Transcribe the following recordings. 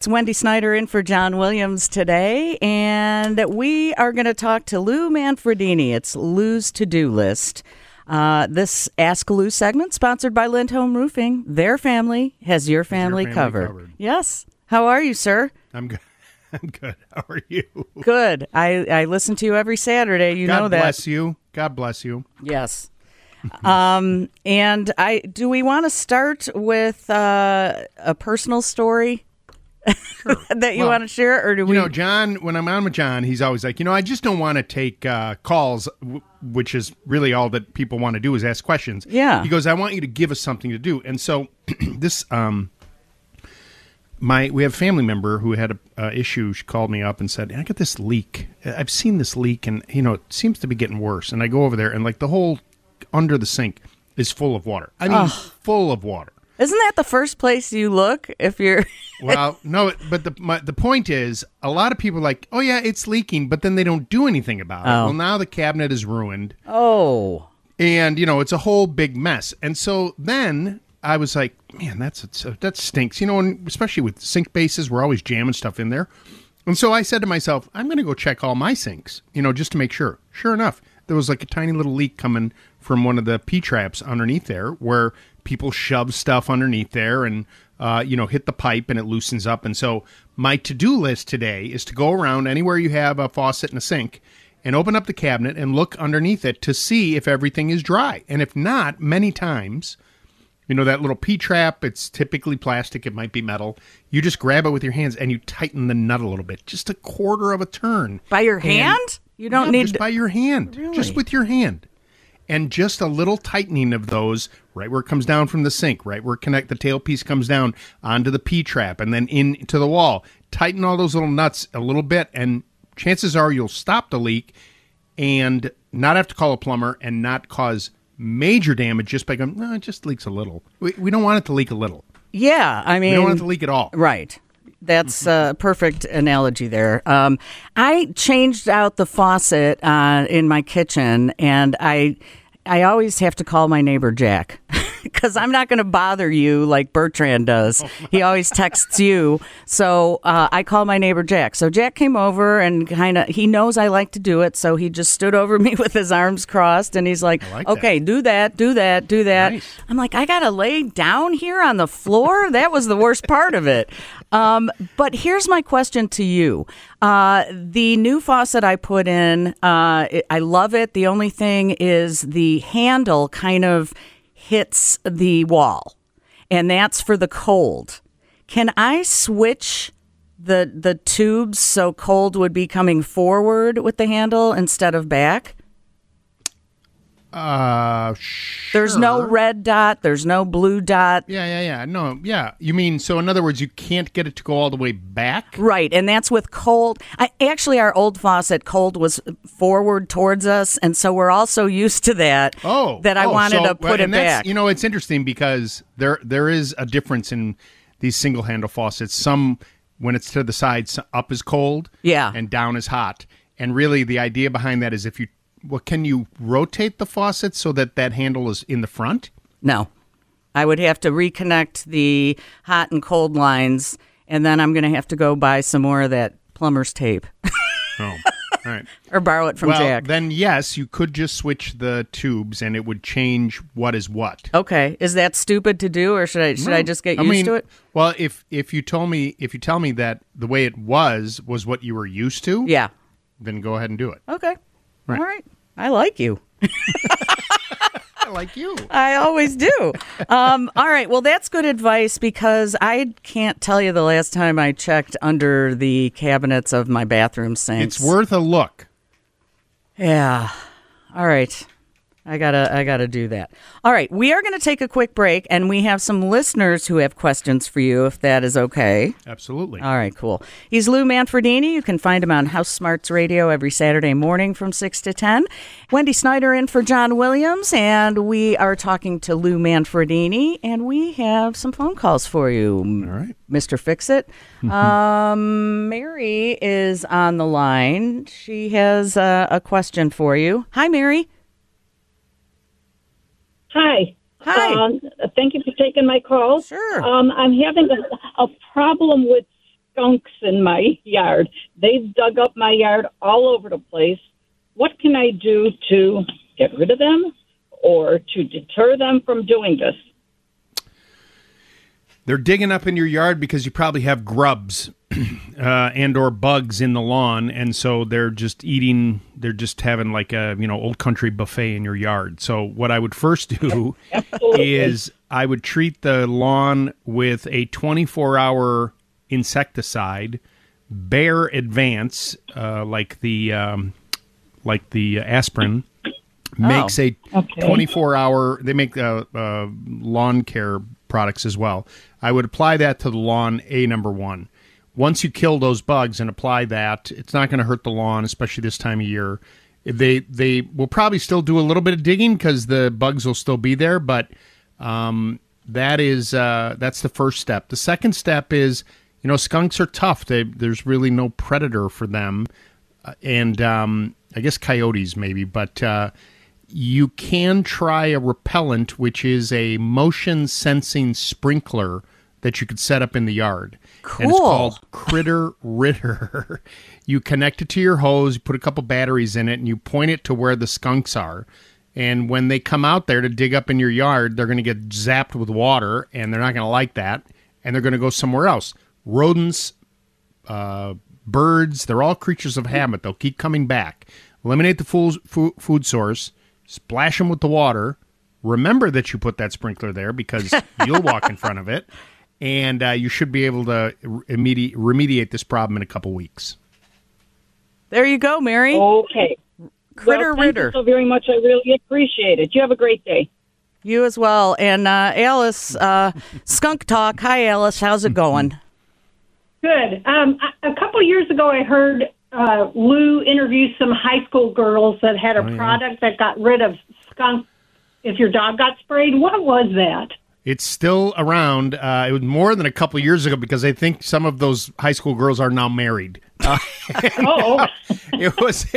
It's Wendy Snyder in for John Williams today, and we are going to talk to Lou Manfredini. It's Lou's to-do list. This Ask Lou segment, sponsored by Lindholm Roofing. Their family has your family covered. Yes. How are you, sir? I'm good. I'm good. How are you? Good. I listen to you every Saturday. You know that. God bless you. God bless you. Yes. And do we want to start with a personal story? Sure. That you want to share, or do we? John, when I'm on with John, he's always like, I just don't want to take calls, which is really all that people want to do is ask questions. Yeah. He goes, I want you to give us something to do. And so this, we have a family member who had a issue. She called me up and said, I got this leak. I've seen this leak, and, it seems to be getting worse. And I go over there, and, the whole under the sink is full of water. I mean, full of water. Isn't that the first place you look if you're... Well, no, but the point is, a lot of people are like, oh, yeah, it's leaking, but then they don't do anything about it. Well, now the cabinet is ruined. Oh. And, it's a whole big mess. And so then I was like, man, that stinks. And especially with sink bases, we're always jamming stuff in there. And so I said to myself, I'm going to go check all my sinks, just to make sure. Sure enough, there was a tiny little leak coming from one of the P-traps underneath there where people shove stuff underneath there and, hit the pipe and it loosens up. And so my to-do list today is to go around anywhere you have a faucet and a sink and open up the cabinet and look underneath it to see if everything is dry. And if not, many times, that little P-trap, it's typically plastic, it might be metal. You just grab it with your hands and you tighten the nut a little bit, just a quarter of a turn. By your hand? You don't need... Just by your hand. Really? Just with your hand. And just a little tightening of those, right where it comes down from the sink, right where the tailpiece comes down onto the P-trap and then into the wall. Tighten all those little nuts a little bit, and chances are you'll stop the leak and not have to call a plumber and not cause major damage just by going, no, it just leaks a little. We don't want it to leak a little. Yeah, I mean... We don't want it to leak at all. Right. That's a perfect analogy there. I changed out the faucet in my kitchen, and I always have to call my neighbor Jack because I'm not going to bother you like Bertrand does. He always texts you. So I call my neighbor Jack. So Jack came over and he knows I like to do it. So he just stood over me with his arms crossed and he's like okay, do that. Nice. I'm like, I got to lay down here on the floor? That was the worst part of it. But here's my question to you. The new faucet I put in, I love it. The only thing is the handle kind of hits the wall, and that's for the cold. Can I switch the tubes so cold would be coming forward with the handle instead of back? Sure. There's no red dot. There's no blue dot. Yeah. No, yeah. You mean, so in other words, you can't get it to go all the way back? Right, and that's with cold. Actually, our old faucet, cold was forward towards us, and so we're all so used to that that I wanted to put it back. It's interesting because there is a difference in these single-handle faucets. Some, when it's to the side, up is cold and down is hot. And really, the idea behind that is can you rotate the faucet so that handle is in the front? No. I would have to reconnect the hot and cold lines, and then I'm going to have to go buy some more of that plumber's tape. Oh, all right. Or borrow it from Jack. Then yes, you could just switch the tubes, and it would change what is what. Okay. Is that stupid to do, or should I just get used to it? Well, if you tell me that the way it was what you were used to, then go ahead and do it. Okay. Right. All right. I like you. I like you. I always do. All right. Well, that's good advice because I can't tell you the last time I checked under the cabinets of my bathroom sinks. It's worth a look. Yeah. All right. I gotta do that. All right, we are going to take a quick break, and we have some listeners who have questions for you, if that is okay. Absolutely. All right, cool. He's Lou Manfredini. You can find him on House Smarts Radio every Saturday morning from 6 to 10. Wendy Snyder in for John Williams, and we are talking to Lou Manfredini, and we have some phone calls for you. All right. Mr. Fix-It. Mary is on the line. She has a question for you. Hi, Mary. Hi. Hi. Thank you for taking my call. Sure. I'm having a problem with skunks in my yard. They've dug up my yard all over the place. What can I do to get rid of them or to deter them from doing this? They're digging up in your yard because you probably have grubs and or bugs in the lawn, and so they're just eating. They're just having like a old country buffet in your yard. So what I would first do is I would treat the lawn with a 24-hour insecticide, Bayer Advance, like the aspirin. Makes a 24-hour. They make lawn care products as well. I would apply that to the lawn, number one. Once you kill those bugs and apply that, it's not going to hurt the lawn, especially this time of year. They will probably still do a little bit of digging because the bugs will still be there, but that's the first step. The second step is, skunks are tough. There's really no predator for them, and I guess coyotes maybe, but you can try a repellent, which is a motion sensing sprinkler that you could set up in the yard. Cool. And it's called Critter Ritter. You connect it to your hose, you put a couple batteries in it, and you point it to where the skunks are. And when they come out there to dig up in your yard, they're going to get zapped with water, and they're not going to like that, and they're going to go somewhere else. Rodents, birds, they're all creatures of habit. They'll keep coming back. Eliminate the food source, splash them with the water. Remember that you put that sprinkler there because you'll walk in front of it, and you should be able to remediate this problem in a couple weeks. There you go, Mary. Okay. Critter Ritter. Thank you so very much. I really appreciate it. You have a great day. You as well. And Alice, Skunk Talk. Hi, Alice. How's it going? Good. A couple years ago, I heard Lou interview some high school girls that had a product that got rid of skunk if your dog got sprayed. What was that? It's still around. It was more than a couple years ago because I think some of those high school girls are now married. It was.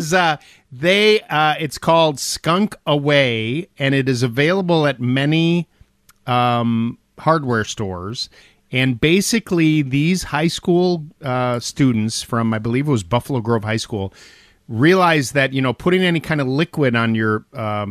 It's called Skunk Away, and it is available at many hardware stores. And basically, these high school students from, I believe it was Buffalo Grove High School, realized that putting any kind of liquid on your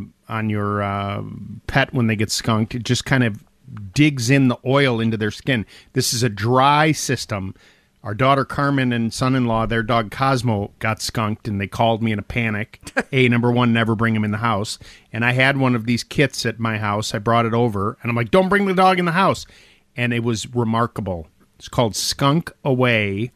pet when they get skunked, it just kind of digs in the oil into their skin. This is a dry system. Our daughter Carmen and son-in-law, their dog Cosmo, got skunked, and they called me in a panic. Number one, never bring him in the house. And I had one of these kits at my house. I brought it over, and I'm like, don't bring the dog in the house. And it was remarkable. It's called Skunk Away,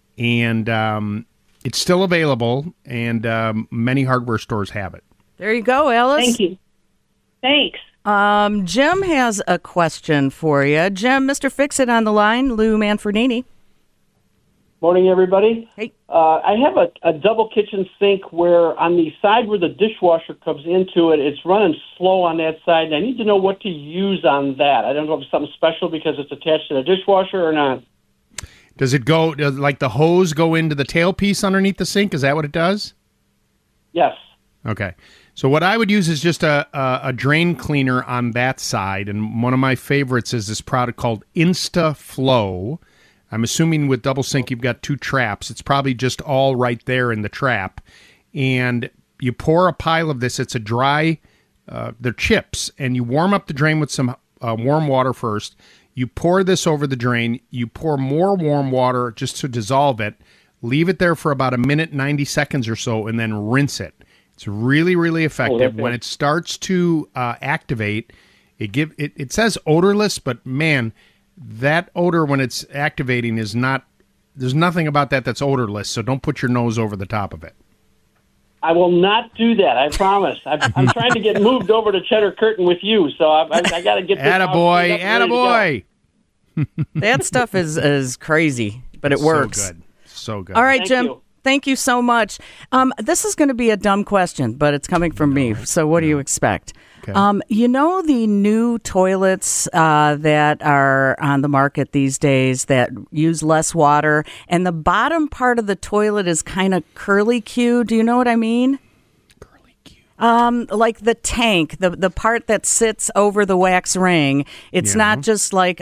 and it's still available, and many hardware stores have it. There you go, Alice. Thank you. Thanks. Jim has a question for you. Jim, Mr. Fix-It on the line, Lou Manfredini. Morning, everybody. Hey. I have a double kitchen sink where on the side where the dishwasher comes into it, it's running slow on that side. And I need to know what to use on that. I don't know if it's something special because it's attached to the dishwasher or not. Does like the hose go into the tailpiece underneath the sink? Is that what it does? Yes. Okay. So what I would use is just a drain cleaner on that side. And one of my favorites is this product called InstaFlow. I'm assuming with double sink you've got two traps. It's probably just all right there in the trap. And you pour a pile of this. It's a dry, they're chips. And you warm up the drain with some warm water first. You pour this over the drain. You pour more warm water just to dissolve it. Leave it there for about a minute, 90 seconds or so, and then rinse it. It's really, really effective. When it starts to activate, it says odorless, but man, that odor when it's activating is not, there's nothing about that that's odorless, so don't put your nose over the top of it. I will not do that, I promise. I'm trying to get moved over to Cheddar Curtain with you, so I got to get this Attaboy, attaboy. That stuff is crazy, but it works. So good. So good. All right, Thank Jim. you. Thank you so much. This is going to be a dumb question, but it's coming from me. So what do you expect? Okay. The new toilets that are on the market these days that use less water, and the bottom part of the toilet is kind of curly-Q. Do you know what I mean? Curly-Q. Like the tank, the part that sits over the wax ring. It's not just like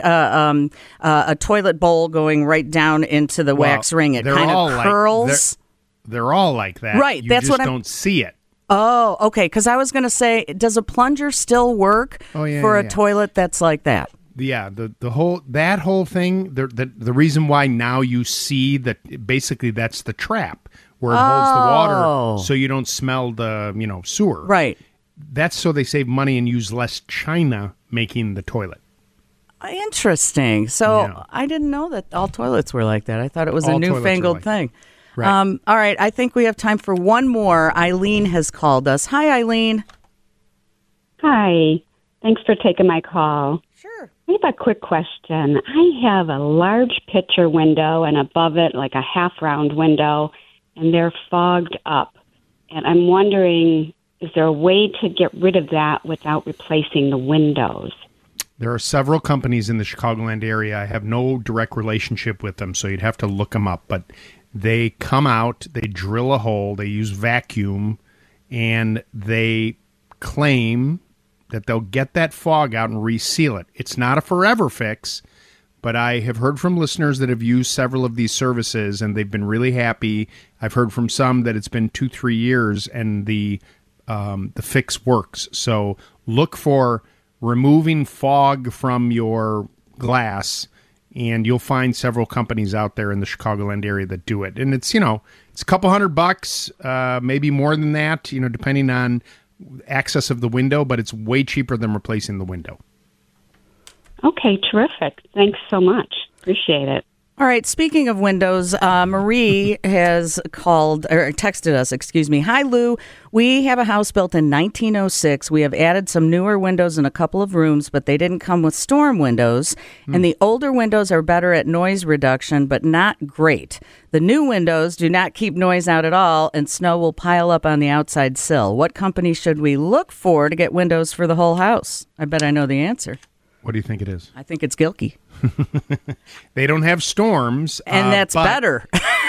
a toilet bowl going right down into the wax ring. It kind of curls. They're all like that. Right. You that's just what don't see it. Oh, okay. Because I was going to say, does a plunger still work for a toilet that's like that? Yeah, the whole thing. The reason why now you see that basically that's the trap where it holds the water so you don't smell the sewer. Right. That's so they save money and use less china making the toilet. Interesting. So I didn't know that all toilets were like that. I thought it was a newfangled thing. Right. All right. I think we have time for one more. Eileen has called us. Hi, Eileen. Hi. Thanks for taking my call. Sure. I have a quick question. I have a large picture window and above it like a half-round window, and they're fogged up. And I'm wondering, is there a way to get rid of that without replacing the windows? There are several companies in the Chicagoland area. I have no direct relationship with them, so you'd have to look them up. But they come out, they drill a hole, they use vacuum, and they claim that they'll get that fog out and reseal it. It's not a forever fix, but I have heard from listeners that have used several of these services, and they've been really happy. I've heard from some that it's been 2-3 years, and the fix works. So look for removing fog from your glass, and you'll find several companies out there in the Chicagoland area that do it. And it's, it's a couple $100, maybe more than that, depending on access of the window, but it's way cheaper than replacing the window. Okay, terrific. Thanks so much. Appreciate it. All right. Speaking of windows, Marie has called or texted us. Hi, Lou. We have a house built in 1906. We have added some newer windows in a couple of rooms, but they didn't come with storm windows. And the older windows are better at noise reduction, but not great. The new windows do not keep noise out at all, and snow will pile up on the outside sill. What company should we look for to get windows for the whole house? I bet I know the answer. What do you think it is? I think it's Gilkey. They don't have storms. And that's better.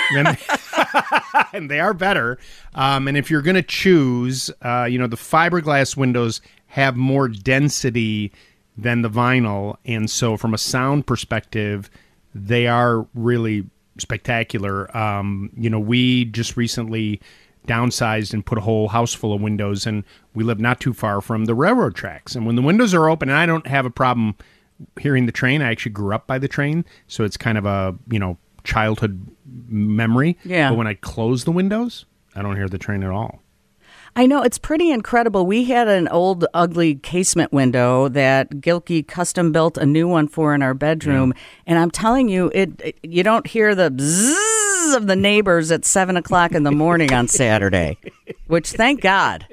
And they are better. And if you're going to choose, the fiberglass windows have more density than the vinyl. And so from a sound perspective, they are really spectacular. We just recently downsized and put a whole house full of windows, and we live not too far from the railroad tracks. And when the windows are open, and I don't have a problem hearing the train. I actually grew up by the train, so it's kind of a, childhood memory. Yeah. But when I close the windows, I don't hear the train at all. I know, it's pretty incredible. We had an old, ugly casement window that Gilkey custom built a new one for in our bedroom, and I'm telling you, you don't hear the bzzz of the neighbors at 7 o'clock in the morning on Saturday, which thank God.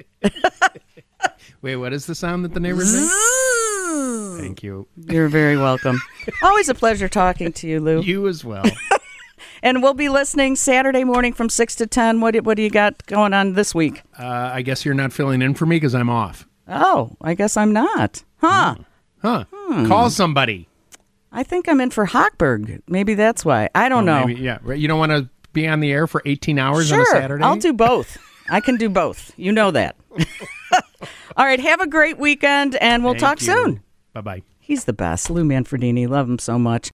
Wait, what is the sound that the neighbors make? Thank you. You're very welcome. Always a pleasure talking to you, Lou. You as well. And we'll be listening Saturday morning from 6 to 10. What do you got going on this week? I guess you're not filling in for me because I'm off. Oh, I guess I'm not. Huh. Call somebody. I think I'm in for Hochberg. Maybe that's why. I don't know. Maybe, yeah. You don't want to be on the air for 18 hours on a Saturday? I'll do both. I can do both. You know that. All right. Have a great weekend, and we'll talk soon. Bye-bye. He's the best. Lou Manfredini. Love him so much.